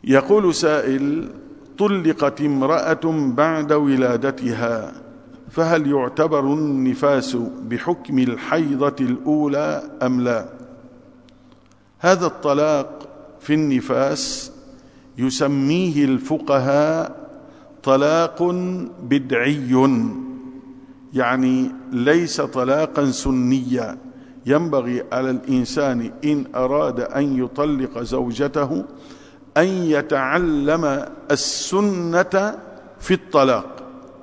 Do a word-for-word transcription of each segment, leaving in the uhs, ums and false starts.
يقول سائل: طلقت امرأة بعد ولادتها، فهل يعتبر النفاس بحكم الحيضة الأولى أم لا؟ هذا الطلاق في النفاس يسميه الفقهاء طلاق بدعي، يعني ليس طلاقا سنيا. ينبغي على الإنسان إن أراد أن يطلق زوجته أن يتعلم السنة في الطلاق.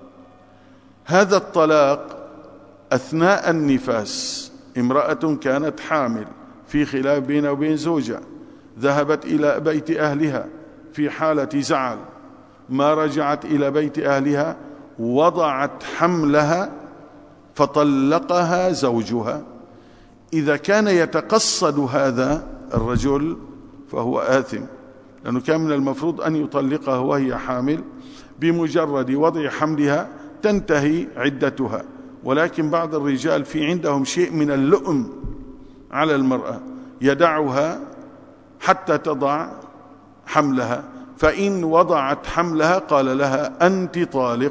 هذا الطلاق أثناء النفاس، امرأة كانت حامل في خلاف بينها وبين زوجها، ذهبت إلى بيت أهلها في حالة زعل، ما رجعت إلى بيت أهلها، وضعت حملها فطلقها زوجها. إذا كان يتقصد هذا الرجل فهو آثم، لأنه كان من المفروض أن يطلقها وهي حامل، بمجرد وضع حملها تنتهي عدتها. ولكن بعض الرجال في عندهم شيء من اللؤم على المرأة، يدعها حتى تضع حملها، فإن وضعت حملها قال لها أنت طالق.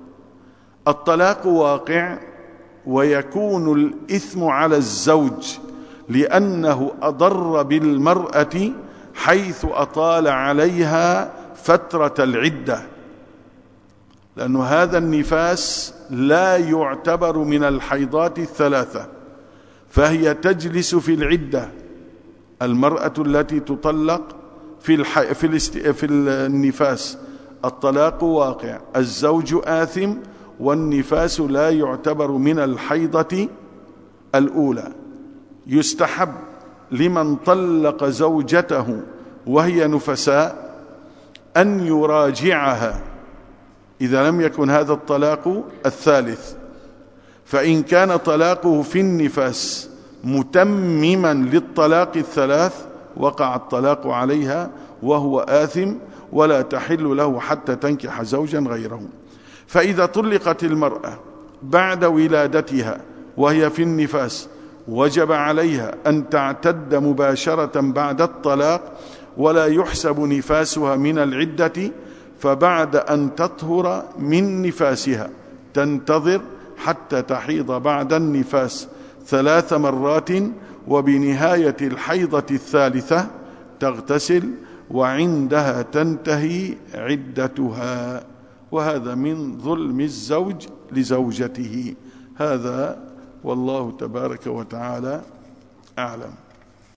الطلاق واقع، ويكون الإثم على الزوج لأنه أضر بالمرأة حيث أطال عليها فترة العدة، لأن هذا النفاس لا يعتبر من الحيضات الثلاثة، فهي تجلس في العدة. المرأة التي تطلق في, الح... في, الاست... في النفاس الطلاق واقع، الزوج آثم، والنفاس لا يعتبر من الحيضة الأولى. يستحب لمن طلق زوجته وهي نفساء أن يراجعها إذا لم يكن هذا الطلاق الثالث، فإن كان طلاقه في النفاس متمما للطلاق الثلاث وقع الطلاق عليها وهو آثم، ولا تحل له حتى تنكح زوجا غيره. فإذا طلقت المرأة بعد ولادتها وهي في النفاس وجب عليها أن تعتد مباشرة بعد الطلاق، ولا يحسب نفاسها من العدة، فبعد أن تطهر من نفاسها تنتظر حتى تحيض بعد النفاس ثلاث مرات، وبنهاية الحيضة الثالثة تغتسل، وعندها تنتهي عدتها. وهذا من ظلم الزوج لزوجته. هذا والله تبارك وتعالى أعلم.